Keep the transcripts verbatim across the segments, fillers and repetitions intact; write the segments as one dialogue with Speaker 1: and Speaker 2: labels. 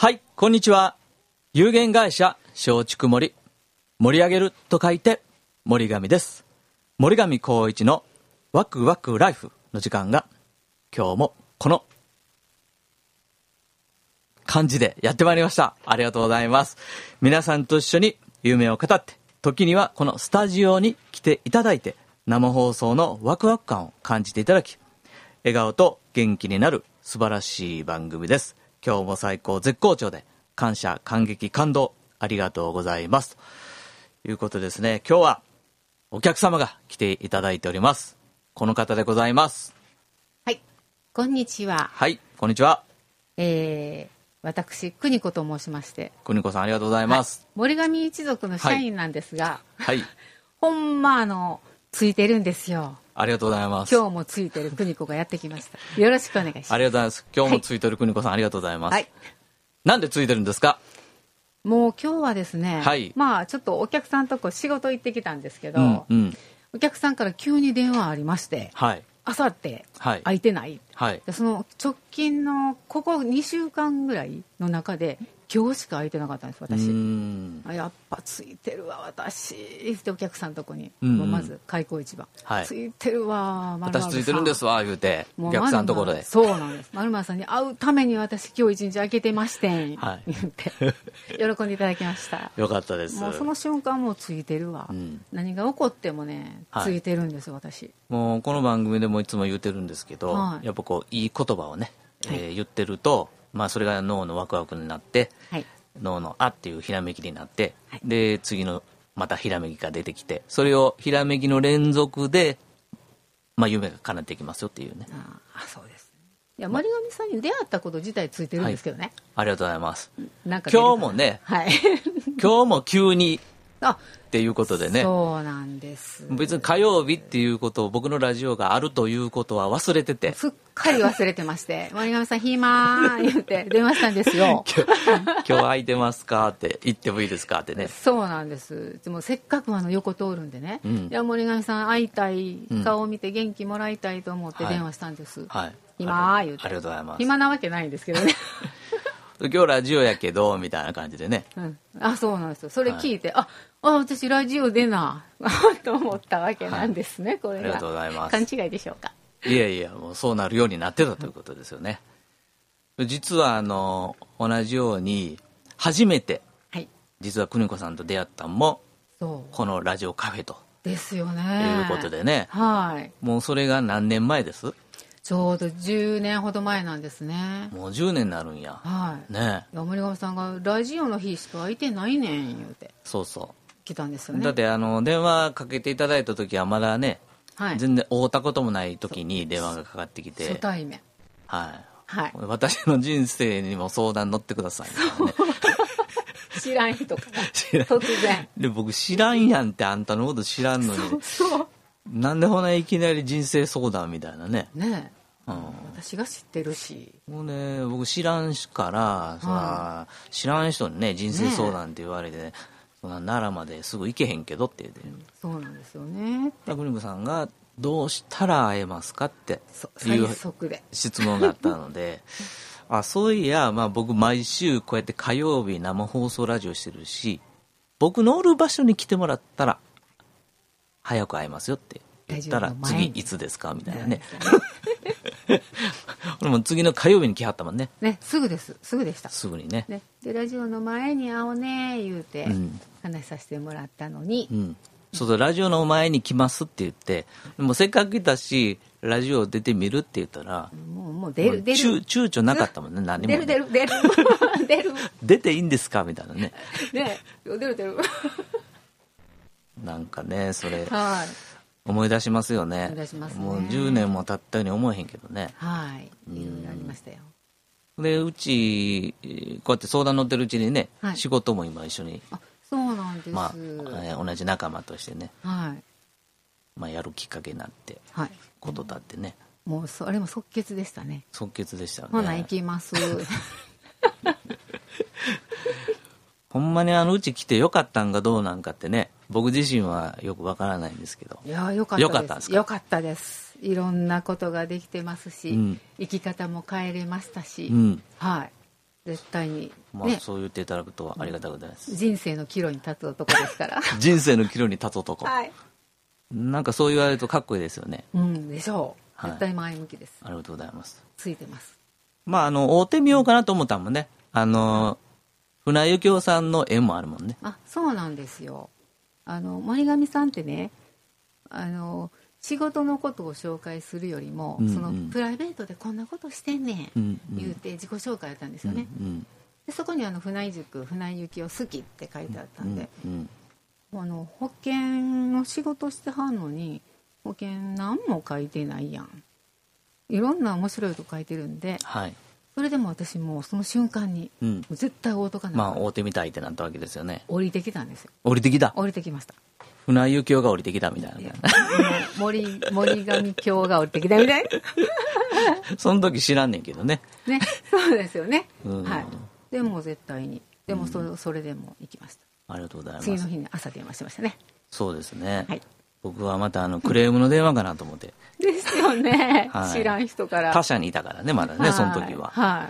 Speaker 1: はい、こんにちは。有限会社松竹森、盛り上げると書いて森上です。森上光一のワクワクライフの時間が今日もこの感じでやってまいりました。ありがとうございます。皆さんと一緒に夢を語って、時にはこのスタジオに来ていただいて、生放送のワクワク感を感じていただき、笑顔と元気になる素晴らしい番組です。今日も最高絶好調で、感謝感激感動ありがとうございますということですね。今日はお客様が来ていただいております。この方でございます。
Speaker 2: はい、こんにちは。
Speaker 1: はい、こんにちは。
Speaker 2: えー、私邦子と申しまして。
Speaker 1: 邦子さん、ありがとうございます。
Speaker 2: はい、森上一族の社員なんですが、
Speaker 1: はい、はい、
Speaker 2: ほんまあのついてるんですよ。
Speaker 1: ありがとうございます。
Speaker 2: 今日もついてる邦子がやってきました。よろしくお願いします。
Speaker 1: ありがとうございます。今日もついてる邦子さん、はい、ありがとうございます。
Speaker 2: はい、
Speaker 1: なんでついてるんですか？
Speaker 2: もう今日はですね、
Speaker 1: はい、
Speaker 2: まあちょっとお客さんとこ仕事行ってきたんですけど、
Speaker 1: うんうん、
Speaker 2: お客さんから急に電話ありまして、
Speaker 1: はい、
Speaker 2: あさって空いてない、はい、でその直近のここにしゅうかんぐらいの中で今日しか空いてなかったんです私。うーん、あ、やっぱついてるわ私ってお客さんのとこに、うんうん、もうまず開口一番、はい、ついてるわ丸丸さん、
Speaker 1: 私ついてるんですわ言うてお客さんのところで、
Speaker 2: そうなんです、丸丸さんに会うために私今日一日空けてましてん、はい、言って喜んでいただきました。
Speaker 1: よかったです。
Speaker 2: もうその瞬間もうついてるわ、うん、何が起こってもねついてるんですよ、はい、私。も
Speaker 1: うこの番組でもいつも言ってるんですけど、はい、やっぱこういい言葉をね、はい、えー、言ってると、まあ、それが脳のワクワクになって、はい、脳のあっていうひらめきになって、はい、で次のまたひらめきが出てきて、それをひらめきの連続で、まあ、夢が叶っていきますよっていうね。
Speaker 2: ああ、そうです。いや、森上さんに出会ったこと自体ついてるんですけどね、はい、
Speaker 1: ありがとうございます。
Speaker 2: なんか
Speaker 1: 今日もね、はい、今日も急に
Speaker 2: あ
Speaker 1: っていうことでね。
Speaker 2: そうなんです。
Speaker 1: 別に火曜日っていうことを、僕のラジオがあるということは忘れてて、
Speaker 2: すっかり忘れてまして森上さん暇言って電話したんですよ
Speaker 1: 今日空いてますかって言ってもいいですかってね。
Speaker 2: そうなんです。でもせっかくあの横通るんでね、うん、いや森上さん会いたい、顔を見て元気もらいたいと思って電話したんです、はいはい、暇言って。
Speaker 1: ありがとうございます。
Speaker 2: 暇なわけないんですけどね
Speaker 1: 今日ラジオやけどみたいな感じでね、うん、
Speaker 2: あ、そうなんですよ。それ聞いて、はい、ああ、私ラジオ出なと思ったわけなんですね、はい、これが。
Speaker 1: ありがとうございます。
Speaker 2: 勘違いでしょうか。
Speaker 1: いやいや、もうそうなるようになってたということですよね、うん、実はあの同じように初めて、はい、実は邦子さんと出会ったのもそうこのラジオカフェと
Speaker 2: ですよね、
Speaker 1: いうことでね、
Speaker 2: はい、
Speaker 1: もうそれが何年前です？
Speaker 2: ちょうどじゅうねんほど前なんですね。
Speaker 1: もうじゅうねんになるんや、
Speaker 2: はい
Speaker 1: ね、
Speaker 2: 森上さんがラジオの日しか空いてないねん言うて、
Speaker 1: そうそう
Speaker 2: 来たんですよね。
Speaker 1: だってあの電話かけていただいた時はまだね、はい、全然会うたこともない時に電話がかかってきて、
Speaker 2: 初対面、
Speaker 1: はい
Speaker 2: はい、
Speaker 1: 私の人生にも相談乗ってください、ね、
Speaker 2: 知らん人から突然
Speaker 1: で僕知らんやんって、あんたのこと知らんのに、そうそうなんでほないきなり人生相談みたいなね。
Speaker 2: ねえ、うん、私が知ってるし、
Speaker 1: もうね、僕知らんしからさ、はい、知らん人にね人生相談って言われて、ね、そんな奈良まですぐ行けへんけどって言って、うん、
Speaker 2: そうなんですよね。
Speaker 1: 邦子さんがどうしたら会えますかっていう質問があったのであ、そういや、まあ、僕毎週こうやって火曜日生放送ラジオしてるし、僕のおる場所に来てもらったら早く会えますよって言ったら、次いつですかみたいなね俺も次の火曜日に来はったもんね。
Speaker 2: ね、すぐです、すぐでした。
Speaker 1: すぐにね。
Speaker 2: ねでラジオの前に会おうね言うて、うん、話させてもらったのに、うん、そうそう、ラジオの前に来ますって言って、でもせっかく来たしラジオ出てみるって言ったら、 もうもう出る出る
Speaker 1: 躊躇なかったもんね。何もね、
Speaker 2: 出る出る出る出る
Speaker 1: 出ていいんですかみたいなね。
Speaker 2: ね、出る出る
Speaker 1: なんかね、それ、
Speaker 2: はい、
Speaker 1: 思い出しますよね。
Speaker 2: 思い出しますね。
Speaker 1: もうじゅうねんも経ったように思えへんけどね。
Speaker 2: はい、いろいろありましたよ。
Speaker 1: でうちこうやって相談乗ってるうちにね、はい、仕事も今一緒に、
Speaker 2: あ、そうなんです、
Speaker 1: まあえー、同じ仲間としてね、
Speaker 2: はい、
Speaker 1: まあ、やるきっかけになって、
Speaker 2: はい、
Speaker 1: ことだってね、
Speaker 2: もうそれも即決でしたね。
Speaker 1: 即決でしたよね。
Speaker 2: ほな行きます
Speaker 1: ほんまにあのうち来てよかったんかどうなんかってね、僕自身はよくわからないんですけど。
Speaker 2: いや、よかったです。
Speaker 1: よかったんですか？
Speaker 2: よかったです。いろんなことができてますし、うん、生き方も変えれましたし、うん、はい。 絶対に、ね、
Speaker 1: まあ、そう言っていただくとありがたいございます。
Speaker 2: 人生の岐路に立つ男ですから
Speaker 1: 人生の岐路に立つ男、
Speaker 2: はい、
Speaker 1: なんかそう言われるとかっこいいですよね。
Speaker 2: うんでしょう、絶対前向きです、
Speaker 1: はい、ありがとうございます。
Speaker 2: ついてます。
Speaker 1: まああの会うてみようかなと思ったもんね、あの船井幸雄さんの縁もあるもんね。
Speaker 2: あ、そうなんですよ。あの森上さんってね、あの仕事のことを紹介するよりも、うんうん、そのプライベートでこんなことしてんねん、うんうん、言うて自己紹介やったんですよね、うんうん、でそこにあの船井塾船井幸雄好きって書いてあったんで、うんうん、あの保険の仕事してはんのに保険何も書いてないやん、いろんな面白いこと書いてるんで、はい、それでも私もうその瞬間に、うん、絶対会うとかない、
Speaker 1: まあ会うてみたいってなったわけですよね。
Speaker 2: 降りてきたんですよ。
Speaker 1: 降りてきた
Speaker 2: 降りてきました。
Speaker 1: 船井幸雄が降りてきたみたいな。いや
Speaker 2: 森森上京が降りてきたみたいな
Speaker 1: その時知らんねんけどね。
Speaker 2: ね、そうですよね。はい。でも絶対に、でもそれ、うん、それでも行きました。
Speaker 1: ありがとうございます。
Speaker 2: 次の日に朝電話しましたね。
Speaker 1: そうですね。はい。僕はまたあのクレームの電話かなと思って。
Speaker 2: ですよね、はい。知らん人から。
Speaker 1: 他社にいたからね、まだね、はい、その時は。
Speaker 2: はい。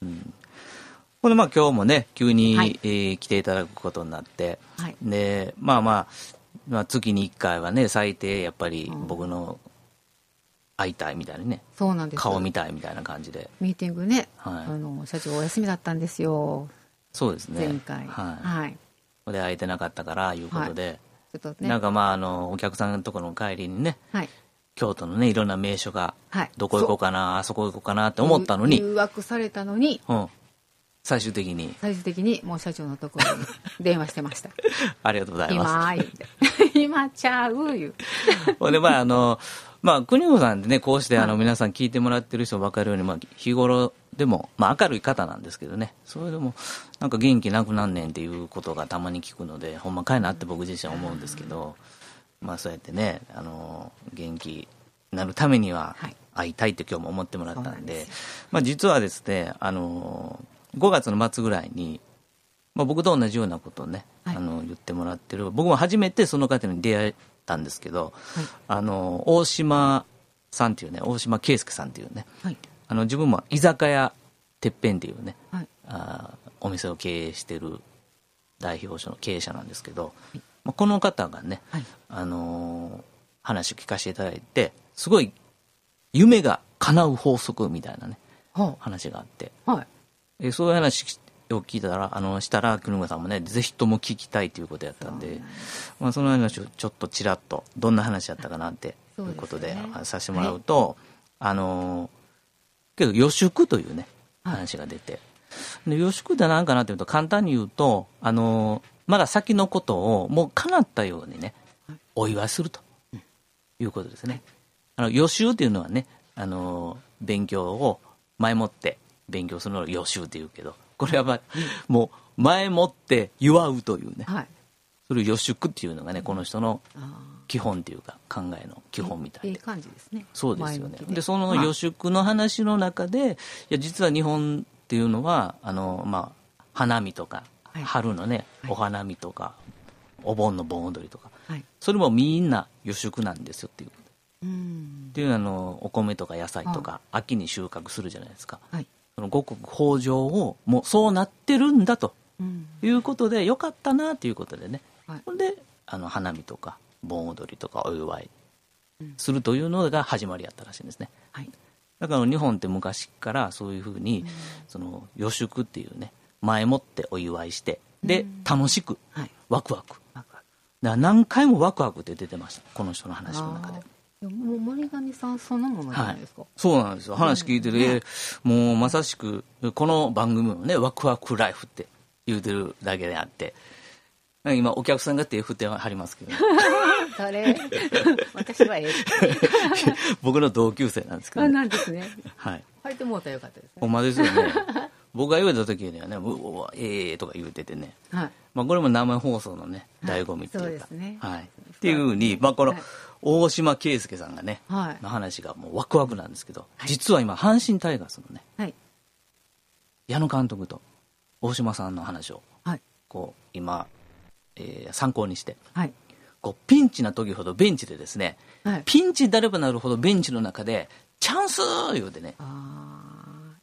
Speaker 1: うん。ほんでまあ今日もね急に、はい、えー、来ていただくことになって、はい、でまあまあ。まあ、月にいっかいはね最低やっぱり僕の会いたいみたいにね、
Speaker 2: そうなんです、
Speaker 1: 顔見たいみたいな感じで
Speaker 2: ミーティングね、はい、あの社長お休みだったんですよ。
Speaker 1: そうですね、
Speaker 2: 前回、
Speaker 1: はいはい、で会えてなかったからいうことで、はい、ちょっとね、なんかまああのお客さんのところの帰りにね、はい、京都のねいろんな名所が、はい、どこ行こうかな、あそこ行こうかなって思ったのに
Speaker 2: 誘惑されたのに、
Speaker 1: うん、最終的に
Speaker 2: 最終的にもう社長のところに電話してました
Speaker 1: ありがとうございます。
Speaker 2: 今言って今ちゃう言う
Speaker 1: ほんでまああのまあ邦子さんでねこうしてあの、はい、皆さん聞いてもらってる人分かるように、まあ、日頃でも、まあ、明るい方なんですけどね、それでもなんか元気なくなんねんっていうことがたまに聞くのでほんまかいなって僕自身は思うんですけど、まあそうやってねあの元気になるためには会いたいって今日も思ってもらったんで、はい、まあ実はですねあのごがつの末ぐらいに、まあ、僕と同じようなことをね、はい、あの言ってもらってる、僕も初めてその方に出会えたんですけど、はい、あの大島さんっていうね、大島圭介さんっていうね、はい、あの自分も居酒屋てっぺんっていうね、はい、あお店を経営してる代表者の経営者なんですけど、はい、まあ、この方がね、はい、あの話を聞かせていただいてすごい夢が叶う法則みたいなね、はあ、話があって、はい、えそういう話を聞いたらあのしたら国村さんもねぜひとも聞きたいということやったんで、まあ、その話をちょっとちらっとどんな話やったかなっていうことで、ね、させてもらうと、はい、あのけど予祝というね話が出て、はい、で予祝って何かなというと簡単に言うとあのまだ先のことをもう叶ったようにねお祝いするということですね。あの予習っていうのはねあの勉強を前もって勉強するのを予習って言うけどこれは、まあ、もう前もって祝うというね、はい、それを予祝っていうのがねこの人の基本っていうか考えの基本みたいで、
Speaker 2: いい感じですね。
Speaker 1: そうですよね。でその予祝の話の中で、はい、いや実は日本っていうのはあの、まあ、花見とか、はい、春のね、はい、お花見とかお盆の盆踊りとか、はい、それもみんな予祝なんですよっていううんっていうあのお米とか野菜とか秋に収穫するじゃないですか、はい、その五穀豊穣をもうそうなってるんだということで、うん、よかったなということでね、はい、ほんであの花見とか盆踊りとかお祝いするというのが始まりやったらしいんですね、はい、だから日本って昔からそういうふうに、うん、その予祝っていうね前もってお祝いしてで、うん、楽しく、はい、ワクワク、ワクワクだから何回もワクワクって出てましたこの人の話の中で。
Speaker 2: もう森上さんそのものじゃないですか、はい、
Speaker 1: そうなんですよ。話聞いてる、ね、もうまさしくこの番組のねワクワクライフって言うてるだけであって今お客さんが手振ってはりますけど
Speaker 2: 誰私はええ
Speaker 1: 僕の同級生なんですけど、
Speaker 2: ね、あなんですね、
Speaker 1: はい、
Speaker 2: 入ってもうたらよかったですね。
Speaker 1: ほんまですよね僕が言われた時にはねうわええー、とか言うててね、はい、まあ、これも生放送のね醍醐味っていうか、はい、そうですね、はい、っていうふうに、まあ、この、はい、大島圭介さんがね、はい、の話がもうワクワクなんですけど、はい、実は今阪神タイガースのね、はい、矢野監督と大島さんの話を、はい、こう今、えー、参考にして、はい、こうピンチな時ほどベンチでですね、はい、ピンチになればなるほどベンチの中でチャンス言うてね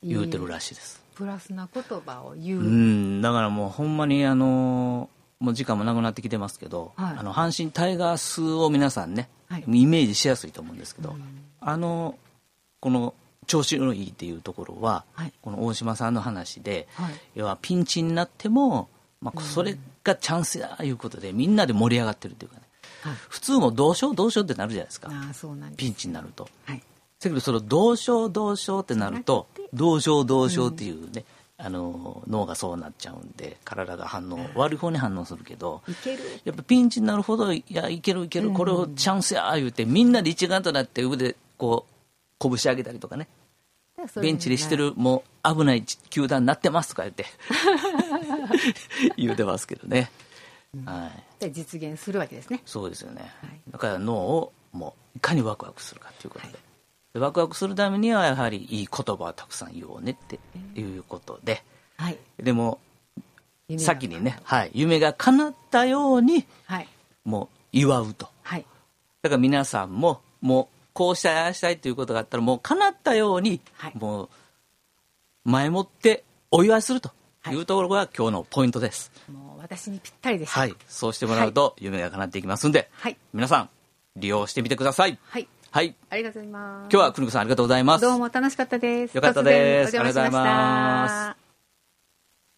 Speaker 1: 言うてるらしいです。
Speaker 2: プラスな言葉を言う。
Speaker 1: うん、だからもうほんまにあのもう時間もなくなってきてますけど、
Speaker 2: はい、
Speaker 1: あの阪神タイガースを皆さんね、はい、イメージしやすいと思うんですけど、うん、あのこの調子のいいっていうところは、はい、この大島さんの話で、はい、要はピンチになっても、まあ、それがチャンスやいうことでみんなで盛り上がってるというかね、はい、普通もどうしようどうしようってなるじゃないですか。
Speaker 2: あ、そうなんです。
Speaker 1: ピンチになると、
Speaker 2: はい、
Speaker 1: だけどそのどうしようどうしようってなるとどうしようどうしようっていうね、うん、あの脳がそうなっちゃうんで体が反応悪い方に反応するけど、
Speaker 2: いける
Speaker 1: やっぱピンチになるほどいやいけるいける、これをチャンスや言うてみんなで一丸となって腕こう拳上げたりとかね、ベンチでしてるもう危ない球団になってますとか言って言うてますけどね、
Speaker 2: うん、はい、で実現するわけですね。
Speaker 1: そうですよね、はい、だから脳をもういかにワクワクするかということで、はい、でワクワクするためにはやはりいい言葉をたくさん言おうねっていうことで、はい、でも先にね、はい、夢が叶ったように、はい、もう祝うと、はい、だから皆さんももうこうしたいああしたいということがあったらもう叶ったように、はい、もう前もってお祝いするというところが今日のポイントです。
Speaker 2: もう私にぴったりです。
Speaker 1: はい、そうしてもらうと夢が叶っていきますんで、はい、皆さん利用してみてください。
Speaker 2: はい、
Speaker 1: はい、
Speaker 2: ありがとうございます。
Speaker 1: 今日はくぬくさんありがとうございます。
Speaker 2: どうも楽しかったです。
Speaker 1: よかったです。
Speaker 2: お邪魔しました。
Speaker 1: ありがとうございます。